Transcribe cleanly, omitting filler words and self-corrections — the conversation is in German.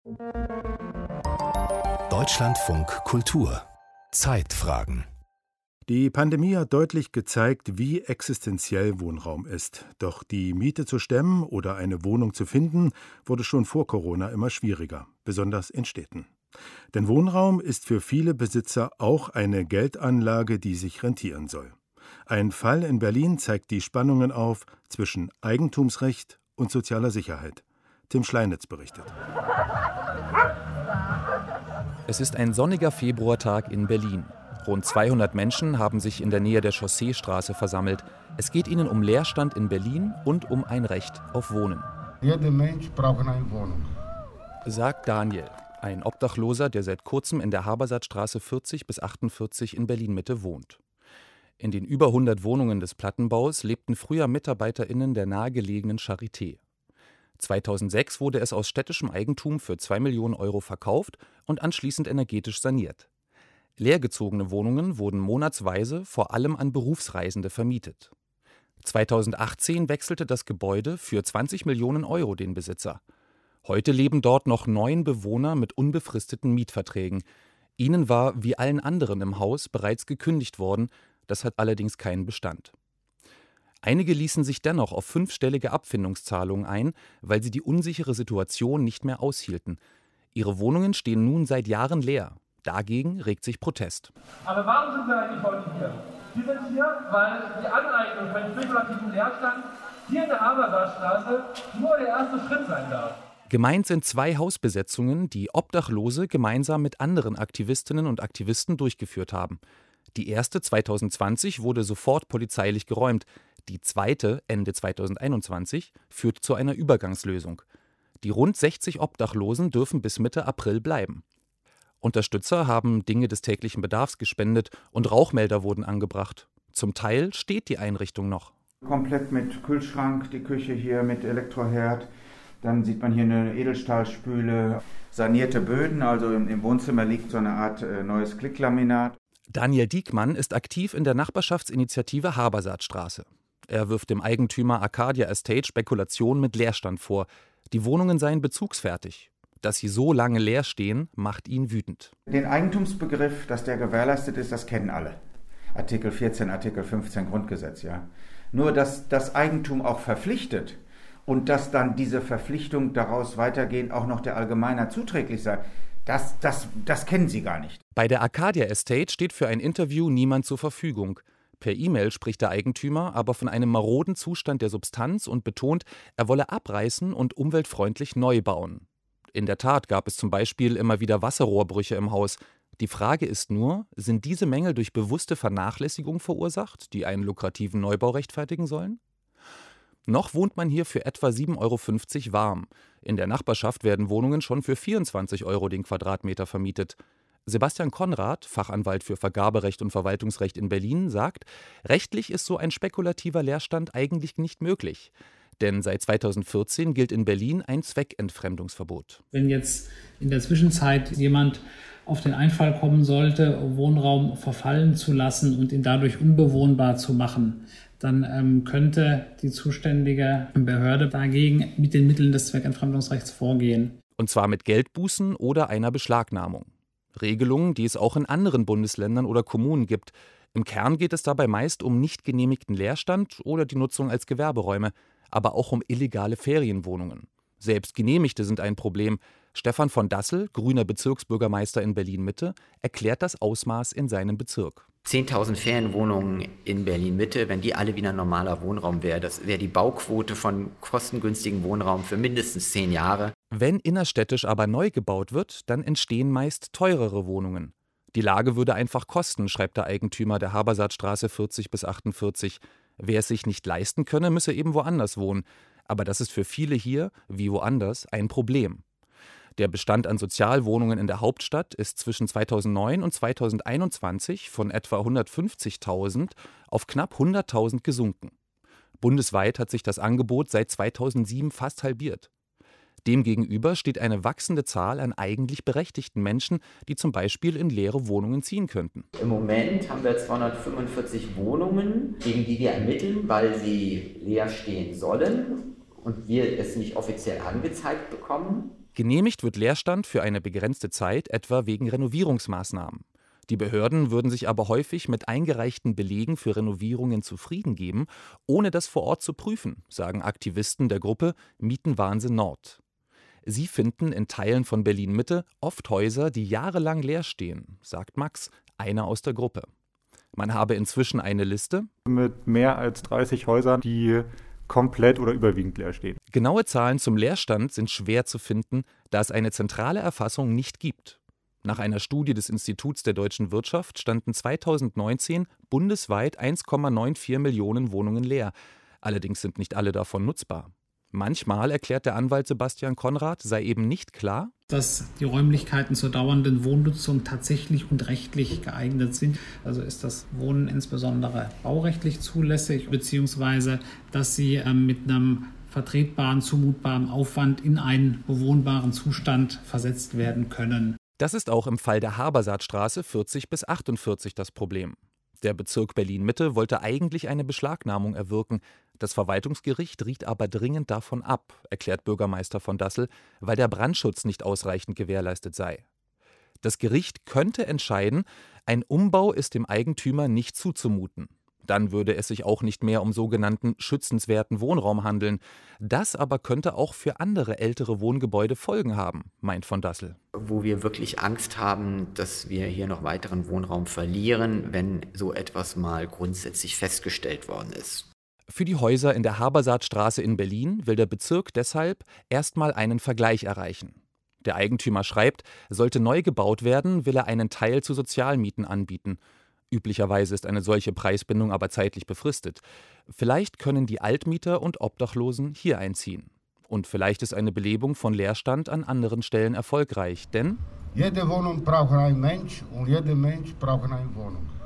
Deutschlandfunk Kultur Zeitfragen. Die Pandemie hat deutlich gezeigt, wie existenziell Wohnraum ist. Doch die Miete zu stemmen oder eine Wohnung zu finden, wurde schon vor Corona immer schwieriger, besonders in Städten. Denn Wohnraum ist für viele Besitzer auch eine Geldanlage, die sich rentieren soll. Ein Fall in Berlin zeigt die Spannungen auf zwischen Eigentumsrecht und sozialer Sicherheit. Tim Schleinitz berichtet. Es ist ein sonniger Februartag in Berlin. Rund 200 Menschen haben sich in der Nähe der Chausseestraße versammelt. Es geht ihnen um Leerstand in Berlin und um ein Recht auf Wohnen. Jeder Mensch braucht eine Wohnung, Sagt Daniel, ein Obdachloser, der seit kurzem in der Habersattstraße 40 bis 48 in Berlin-Mitte wohnt. In den über 100 Wohnungen des Plattenbaus lebten früher MitarbeiterInnen der nahegelegenen Charité. 2006 wurde es aus städtischem Eigentum für 2 Millionen Euro verkauft und anschließend energetisch saniert. Leergezogene Wohnungen wurden monatsweise vor allem an Berufsreisende vermietet. 2018 wechselte das Gebäude für 20 Millionen Euro den Besitzer. Heute leben dort noch 9 Bewohner mit unbefristeten Mietverträgen. Ihnen war, wie allen anderen im Haus, bereits gekündigt worden. Das hat allerdings keinen Bestand. Einige ließen sich dennoch auf 5-stellige Abfindungszahlungen ein, weil sie die unsichere Situation nicht mehr aushielten. Ihre Wohnungen stehen nun seit Jahren leer. Dagegen regt sich Protest. Aber warum sind wir eigentlich heute hier? Wir sind hier, weil die Aneignung von spekulativen Leerstand hier in der Habersattstraße nur der erste Schritt sein darf. Gemeint sind 2 Hausbesetzungen, die Obdachlose gemeinsam mit anderen Aktivistinnen und Aktivisten durchgeführt haben. Die erste 2020 wurde sofort polizeilich geräumt. Die zweite, Ende 2021, führt zu einer Übergangslösung. Die rund 60 Obdachlosen dürfen bis Mitte April bleiben. Unterstützer haben Dinge des täglichen Bedarfs gespendet und Rauchmelder wurden angebracht. Zum Teil steht die Einrichtung noch. Komplett mit Kühlschrank, die Küche hier mit Elektroherd. Dann sieht man hier eine Edelstahlspüle, sanierte Böden, also im Wohnzimmer liegt so eine Art neues Klicklaminat. Daniel Diekmann ist aktiv in der Nachbarschaftsinitiative Habersattstraße. Er wirft dem Eigentümer Arcadia Estate Spekulation mit Leerstand vor. Die Wohnungen seien bezugsfertig. Dass sie so lange leer stehen, macht ihn wütend. Den Eigentumsbegriff, dass der gewährleistet ist, das kennen alle. Artikel 14, Artikel 15 Grundgesetz, ja. Nur, dass das Eigentum auch verpflichtet und dass dann diese Verpflichtung daraus weitergehend auch noch der Allgemeiner zuträglich sei, das kennen sie gar nicht. Bei der Arcadia Estate steht für ein Interview niemand zur Verfügung. Per E-Mail spricht der Eigentümer aber von einem maroden Zustand der Substanz und betont, er wolle abreißen und umweltfreundlich neu bauen. In der Tat gab es zum Beispiel immer wieder Wasserrohrbrüche im Haus. Die Frage ist nur, sind diese Mängel durch bewusste Vernachlässigung verursacht, die einen lukrativen Neubau rechtfertigen sollen? Noch wohnt man hier für etwa 7,50 € warm. In der Nachbarschaft werden Wohnungen schon für 24 € den Quadratmeter vermietet. Sebastian Konrad, Fachanwalt für Vergaberecht und Verwaltungsrecht in Berlin, sagt, rechtlich ist so ein spekulativer Leerstand eigentlich nicht möglich. Denn seit 2014 gilt in Berlin ein Zweckentfremdungsverbot. Wenn jetzt in der Zwischenzeit jemand auf den Einfall kommen sollte, Wohnraum verfallen zu lassen und ihn dadurch unbewohnbar zu machen, dann könnte die zuständige Behörde dagegen mit den Mitteln des Zweckentfremdungsrechts vorgehen. Und zwar mit Geldbußen oder einer Beschlagnahmung. Regelungen, die es auch in anderen Bundesländern oder Kommunen gibt. Im Kern geht es dabei meist um nicht genehmigten Leerstand oder die Nutzung als Gewerberäume, aber auch um illegale Ferienwohnungen. Selbst genehmigte sind ein Problem. Stefan von Dassel, grüner Bezirksbürgermeister in Berlin-Mitte, erklärt das Ausmaß in seinem Bezirk. 10.000 Ferienwohnungen in Berlin-Mitte, wenn die alle wieder normaler Wohnraum wäre, das wäre die Bauquote von kostengünstigen Wohnraum für mindestens 10 Jahre. Wenn innerstädtisch aber neu gebaut wird, dann entstehen meist teurere Wohnungen. Die Lage würde einfach kosten, schreibt der Eigentümer der Habersattstraße 40 bis 48. Wer es sich nicht leisten könne, müsse eben woanders wohnen. Aber das ist für viele hier, wie woanders, ein Problem. Der Bestand an Sozialwohnungen in der Hauptstadt ist zwischen 2009 und 2021 von etwa 150.000 auf knapp 100.000 gesunken. Bundesweit hat sich das Angebot seit 2007 fast halbiert. Demgegenüber steht eine wachsende Zahl an eigentlich berechtigten Menschen, die zum Beispiel in leere Wohnungen ziehen könnten. Im Moment haben wir 245 Wohnungen, gegen die wir ermitteln, weil sie leer stehen sollen und wir es nicht offiziell angezeigt bekommen. Genehmigt wird Leerstand für eine begrenzte Zeit, etwa wegen Renovierungsmaßnahmen. Die Behörden würden sich aber häufig mit eingereichten Belegen für Renovierungen zufrieden geben, ohne das vor Ort zu prüfen, sagen Aktivisten der Gruppe Mietenwahnsinn Nord. Sie finden in Teilen von Berlin-Mitte oft Häuser, die jahrelang leer stehen, sagt Max, einer aus der Gruppe. Man habe inzwischen eine Liste mit mehr als 30 Häusern, die komplett oder überwiegend leer stehen. Genaue Zahlen zum Leerstand sind schwer zu finden, da es eine zentrale Erfassung nicht gibt. Nach einer Studie des Instituts der deutschen Wirtschaft standen 2019 bundesweit 1,94 Millionen Wohnungen leer. Allerdings sind nicht alle davon nutzbar. Manchmal, erklärt der Anwalt Sebastian Konrad, sei eben nicht klar, dass die Räumlichkeiten zur dauernden Wohnnutzung tatsächlich und rechtlich geeignet sind. Also ist das Wohnen insbesondere baurechtlich zulässig, beziehungsweise dass sie mit einem vertretbaren, zumutbaren Aufwand in einen bewohnbaren Zustand versetzt werden können. Das ist auch im Fall der Habersaatstraße 40 bis 48 das Problem. Der Bezirk Berlin-Mitte wollte eigentlich eine Beschlagnahmung erwirken. Das Verwaltungsgericht riet aber dringend davon ab, erklärt Bürgermeister von Dassel, weil der Brandschutz nicht ausreichend gewährleistet sei. Das Gericht könnte entscheiden, ein Umbau ist dem Eigentümer nicht zuzumuten. Dann würde es sich auch nicht mehr um sogenannten schützenswerten Wohnraum handeln. Das aber könnte auch für andere ältere Wohngebäude Folgen haben, meint von Dassel. Wo wir wirklich Angst haben, dass wir hier noch weiteren Wohnraum verlieren, wenn so etwas mal grundsätzlich festgestellt worden ist. Für die Häuser in der Habersaatstraße in Berlin will der Bezirk deshalb erstmal einen Vergleich erreichen. Der Eigentümer schreibt, sollte neu gebaut werden, will er einen Teil zu Sozialmieten anbieten. Üblicherweise ist eine solche Preisbindung aber zeitlich befristet. Vielleicht können die Altmieter und Obdachlosen hier einziehen. Und vielleicht ist eine Belebung von Leerstand an anderen Stellen erfolgreich, denn jede Wohnung braucht ein Mensch und jeder Mensch braucht eine Wohnung.